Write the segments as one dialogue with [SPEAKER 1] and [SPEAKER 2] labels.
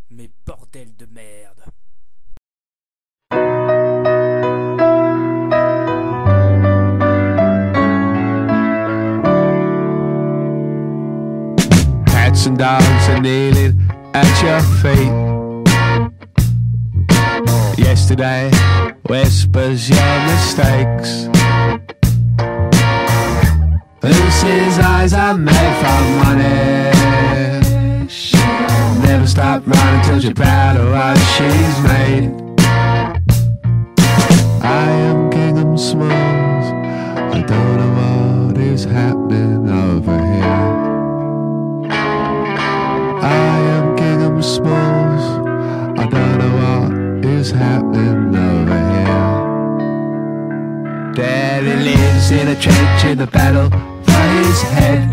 [SPEAKER 1] Mais bordel de merde.
[SPEAKER 2] Cats and dogs are kneeling at your feet. Yesterday whispers your mistakes. Lucy's eyes are made from money. Never stop running till you're proud of what she's made. I am Kingham Smalls. I don't know what is happening over here. I am Kingham Smalls. I don't know what is happening over here. Daddy lives in a trench in the battle for his head.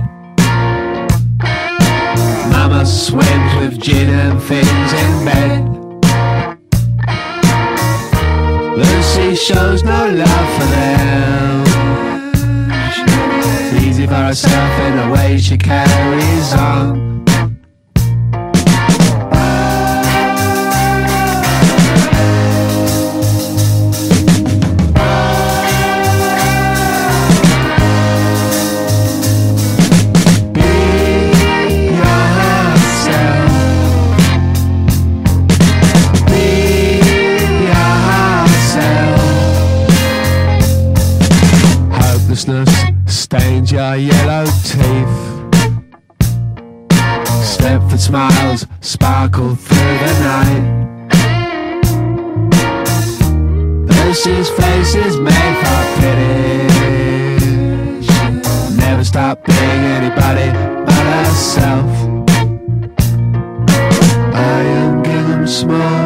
[SPEAKER 2] Mama swims with gin and things in bed. Lucy shows no love for them. She's easy for herself in the way she carries on. Stains your yellow teeth. Stepford smiles sparkle through the night. Lucy's face is made for pity. She'll never stop being anybody but herself. I am Kingham Small.